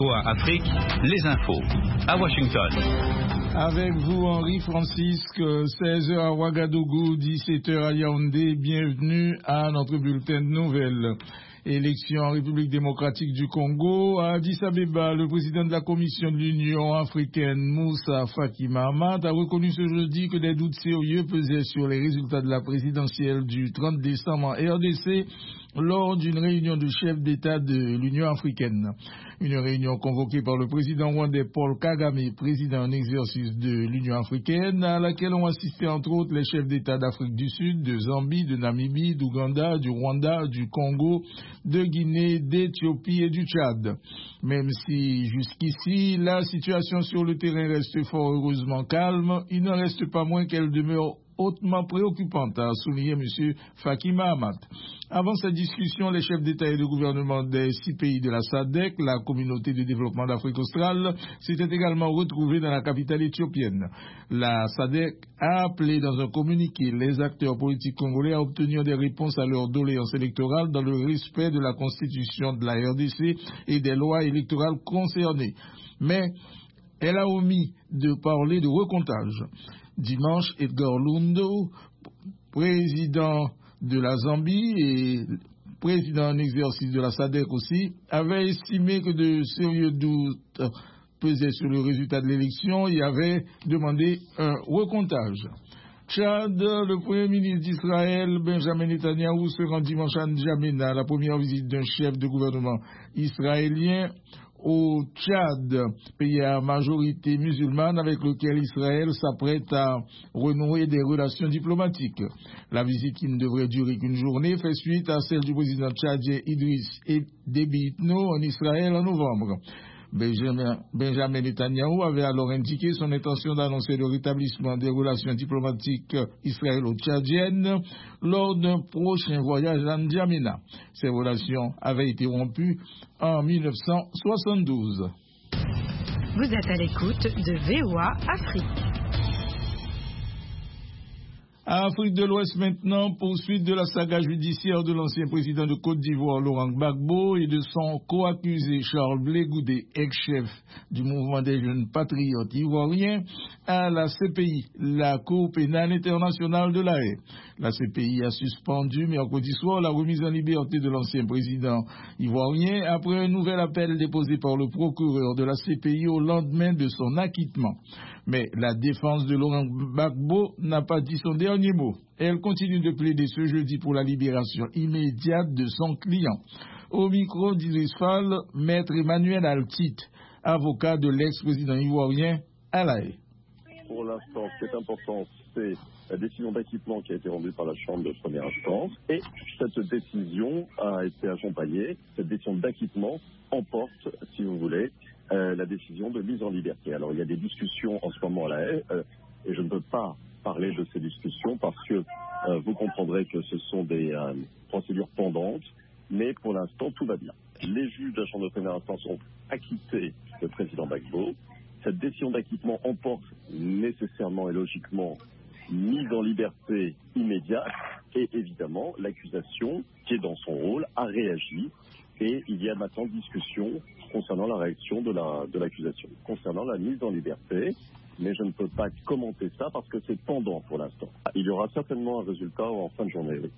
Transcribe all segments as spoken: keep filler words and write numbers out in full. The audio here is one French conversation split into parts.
Afrique, les infos, à Washington. Avec vous, Henri Francisque, seize heures à Ouagadougou, dix-sept heures à Yaoundé. Bienvenue à notre bulletin de nouvelles. Élection en République démocratique du Congo. À Addis Abeba, le président de la Commission de l'Union africaine, Moussa Faki Mahamat, a reconnu ce jeudi que des doutes sérieux pesaient sur les résultats de la présidentielle du trente décembre en R D C lors d'une réunion de chefs d'État de l'Union africaine. Une réunion convoquée par le président rwandais Paul Kagame, président en exercice de l'Union africaine, à laquelle ont assisté entre autres les chefs d'État d'Afrique du Sud, de Zambie, de Namibie, d'Ouganda, du Rwanda, du Congo, de Guinée, d'Éthiopie et du Tchad. Même si jusqu'ici la situation sur le terrain reste fort heureusement calme, il n'en reste pas moins qu'elle demeure hautement préoccupante, a souligné M. Faki Mahamat. Avant cette discussion, les chefs d'État et de gouvernement des six pays de la S A D C, la communauté de développement d'Afrique australe, s'étaient également retrouvés dans la capitale éthiopienne. La S A D C a appelé dans un communiqué les acteurs politiques congolais à obtenir des réponses à leurs doléances électorales dans le respect de la constitution de la R D C et des lois électorales concernées. Mais elle a omis de parler de recomptage. Dimanche, Edgar Lundu, président de la Zambie et président en exercice de la S A D C aussi, avait estimé que de sérieux doutes pesaient sur le résultat de l'élection et avait demandé un recomptage. Tchad, le premier ministre d'Israël, Benjamin Netanyahu, se rend dimanche à N'Djamena, la première visite d'un chef de gouvernement israélien au Tchad, pays à majorité musulmane avec lequel Israël s'apprête à renouer des relations diplomatiques. La visite, qui ne devrait durer qu'une journée, fait suite à celle du président tchadien Idriss Déby Itno en Israël en novembre. Benjamin, Benjamin Netanyahu avait alors indiqué son intention d'annoncer le rétablissement des relations diplomatiques israélo-tchadiennes lors d'un prochain voyage à N'Djamena. Ces relations avaient été rompues en mille neuf cent soixante-douze. Vous êtes à l'écoute de V O A Afrique. À Afrique de l'Ouest maintenant, poursuite de la saga judiciaire de l'ancien président de Côte d'Ivoire, Laurent Gbagbo, et de son co-accusé Charles Blé Goudé, ex-chef du mouvement des jeunes patriotes ivoiriens, à la C P I, la Cour pénale internationale de La Haye. La C P I a suspendu mercredi soir la remise en liberté de l'ancien président ivoirien après un nouvel appel déposé par le procureur de la C P I au lendemain de son acquittement. Mais la défense de Laurent Gbagbo n'a pas dit son dernier mot. Elle continue de plaider ce jeudi pour la libération immédiate de son client. Au micro d'Idriss Fall, maître Emmanuel Altit, avocat de l'ex-président ivoirien à La Haye. Pour l'instant, ce qui est important, c'est la décision d'acquittement qui a été rendue par la Chambre de première instance. Et cette décision a été accompagnée, cette décision d'acquittement emporte, si vous voulez, euh, la décision de mise en liberté. Alors, il y a des discussions en ce moment à La Haye, euh, et je ne peux pas parler de ces discussions parce que euh, vous comprendrez que ce sont des euh, procédures pendantes, mais pour l'instant, tout va bien. Les juges de la Chambre de première instance ont acquitté le président Gbagbo. Cette décision d'acquittement emporte nécessairement et logiquement mise en liberté immédiate et évidemment l'accusation qui est dans son rôle a réagi et il y a maintenant discussion concernant la réaction de, la, de l'accusation. Concernant la mise en liberté, mais je ne peux pas commenter ça parce que c'est pendant pour l'instant. Il y aura certainement un résultat en fin de journée, oui.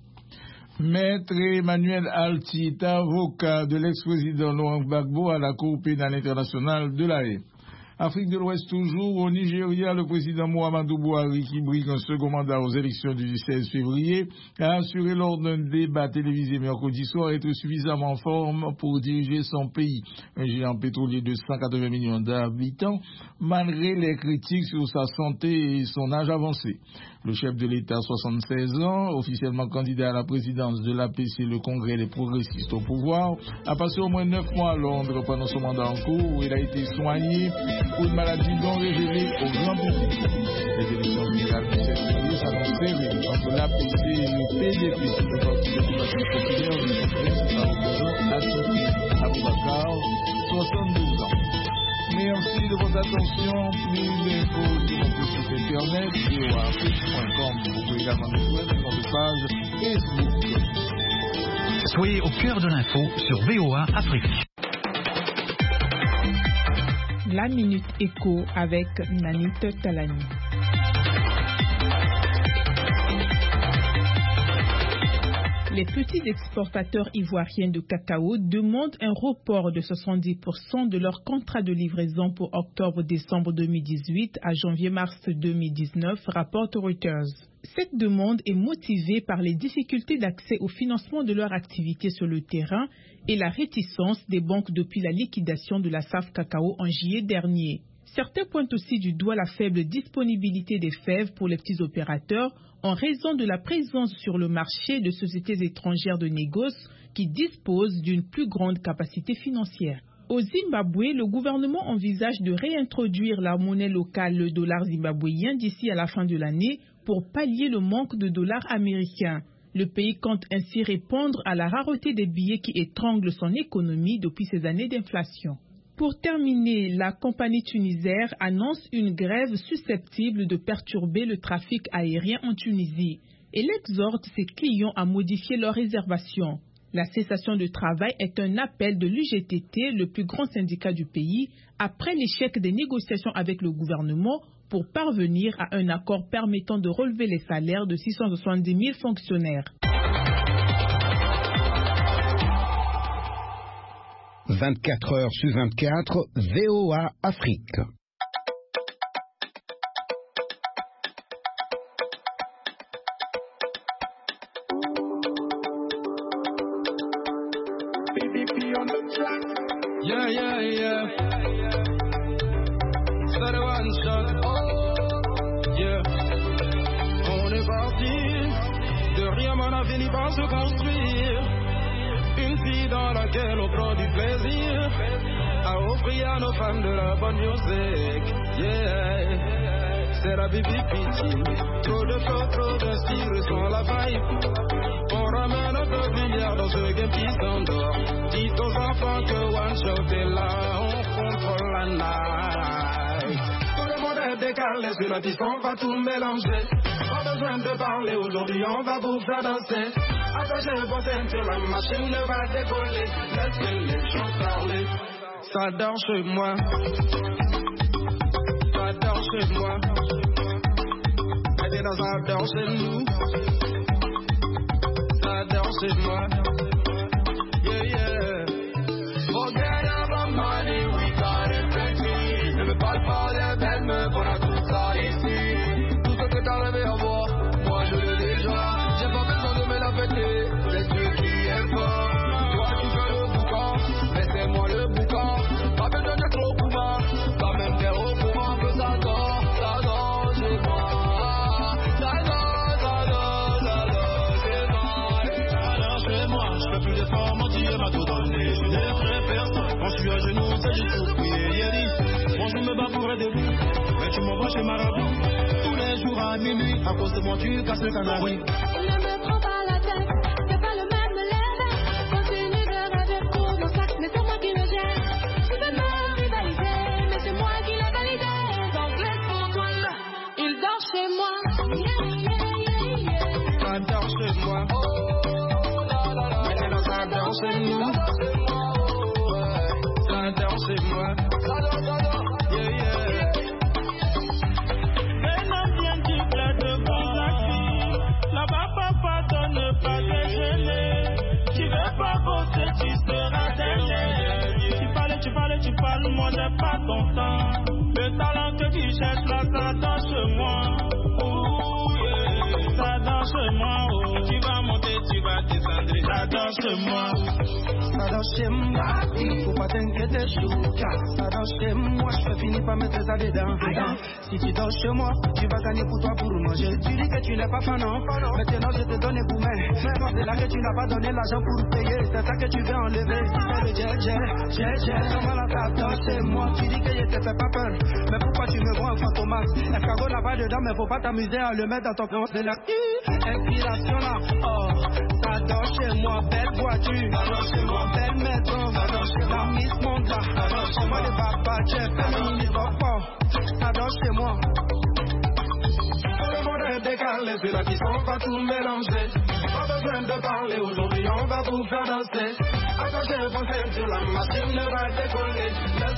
Maître Emmanuel Altit, avocat de l'ex-président Laurent Gbagbo à la Cour pénale internationale de La Haye. Afrique de l'Ouest toujours, au Nigeria, le président Muhammadu Buhari, qui brigue un second mandat aux élections du seize février, a assuré lors d'un débat télévisé mercredi soir être suffisamment en forme pour diriger son pays, un géant pétrolier de cent quatre-vingts millions d'habitants, malgré les critiques sur sa santé et son âge avancé. Le chef de l'État, soixante-seize ans, officiellement candidat à la présidence de l'A P C, le Congrès des progressistes au pouvoir, a passé au moins neuf mois à Londres pendant son mandat en cours où il a été soigné pour une maladie non révélée au grand public. Les élections générales du sept février s'annoncent serrées entre l'A P C et le P D P, le Parti démocratique populaire du principal opposant Atiku Abubakar, soixante-douze ans. Merci de votre attention. Plus d'infos sur notre site internet v o a afrique point com. Vous pouvez également nous suivre sur notre page Facebook. Soyez au cœur de l'info sur V O A Afrique. La Minute Éco avec Nanit Talani. Les petits exportateurs ivoiriens de cacao demandent un report de soixante-dix pour cent de leur contrat de livraison pour octobre-décembre deux mille dix-huit à janvier-mars deux mille dix-neuf, rapporte Reuters. Cette demande est motivée par les difficultés d'accès au financement de leur activité sur le terrain et la réticence des banques depuis la liquidation de la S A F Cacao en juillet dernier. Certains pointent aussi du doigt la faible disponibilité des fèves pour les petits opérateurs en raison de la présence sur le marché de sociétés étrangères de négoce qui disposent d'une plus grande capacité financière. Au Zimbabwe, le gouvernement envisage de réintroduire la monnaie locale, le dollar zimbabwéen, d'ici à la fin de l'année pour pallier le manque de dollars américains. Le pays compte ainsi répondre à la rareté des billets qui étrangle son économie depuis ces années d'inflation. Pour terminer, la compagnie Tunisair annonce une grève susceptible de perturber le trafic aérien en Tunisie. Elle exhorte ses clients à modifier leurs réservations. La cessation de travail est un appel de l'U G T T, le plus grand syndicat du pays, après l'échec des négociations avec le gouvernement pour parvenir à un accord permettant de relever les salaires de six cent soixante-dix mille fonctionnaires. vingt-quatre heures sur vingt-quatre, V O A Afrique. Yeah, yeah, yeah. C'est le one shot. Oh, yeah. On est parti. De rien, mon avenir va se construire. Une vie dans laquelle on prend du plaisir à offrir à nos femmes de la bonne musique. Yeah, c'est la bibi pitching. Trop de flow, trop de style sans la vibe. On ramène un peu de billard dans ce game qui s'endort. Dites aux enfants que one shot est là, on contrôle la night. Tout le monde est décalé sur la piste, on va tout mélanger. Pas besoin de parler aujourd'hui, on va vous faire danser. Attachez vos ceintures, la machine va décoller. Laissez les gens parler. Ça danse chez moi. Ça danse chez moi. Et dans ça danse chez nous. Ça danse chez moi. Yeah, yeah. Forget about money, we got it plenty. Ne me parle pas des belles meufs, on a tout ça ici. Tout ce que t'as rêvé à voir, moi je l'ai déjà. J'ai pas besoin de me la péter, c'est Dieu qui est fort. Toi tu fais le boucan, mais c'est moi le boucan. Pas besoin de trop pour moi, pas même des au courant que ça dort, ça dort chez moi. Ça dort, ça dort, ça dort chez moi. Ça dort chez moi, je fais plus d'efforts, mon Dieu m'a tout donné. Je n'aimerais personne, quand je suis à genoux, c'est juste pour prier. Yeri, moi je me bats pour aider vous, mais tu m'envoies chez Marabout. Tous les jours à minuit, à cause de moi tu casses le canari. Ne me prends pas la tête, c'est pas le même level. Continue de rêver pour mon sac, mais c'est moi qui le gère. Tu veux me rivaliser, mais c'est moi qui l'ai validé. Donc laisse pour toi là, il dort chez moi. Yeah, yeah, yeah, yeah. Ça dort chez moi. Oh là là là. Maintenant ça dort chez nous. Ça dort chez moi. Ça dort, ça dort. Yeah, yeah. Maintenant viens du bled de Conakry. Là-bas papa donne pas déjeuner. Tu veux pas bosser, tu seras dernier. Tu parles, tu parles, tu parles, moi j'ai pas ton temps. Le talent que tu cherches là, ça dort chez moi. Oh yeah. Ça dort chez moi. Oh. Tu vas monter, tu vas descendre. Ça dort chez moi. Ça dort chez moi. Faut pas t'inquiéter, chouka. Ça dort chez moi. Je peux finir par mettre ça dedans. dedans. Si tu dors chez moi, tu vas gagner pour toi pour manger. Tu dis que tu n'es pas fanant. Maintenant je te donne un gourmet. Mais c'est là que tu n'as pas donné l'argent pour payer. C'est ça que tu veux enlever. Si c'est le jet, jet, jet, jet. Comment la ça dort chez moi. Tu dis que je te fais pas peur. Mais pourquoi tu me vois un fantomas? Escargot n'a pas dedans, mais faut pas t'amuser à le mettre dans ton plan. C'est la inspiration là. Oh, ça dort chez moi. Belle voiture. Ça dort chez moi. Belle maison. Ça dort chez moi. La Miss Monde là. Ça dort chez moi. Les papas, chef, féminine, papa. Ça dort chez moi. Tout le monde est décalé, c'est la piste, on va tout mélanger. Pas besoin de parler aujourd'hui, on va vous faire danser. Attachez vos ceintures, la machine va décoller.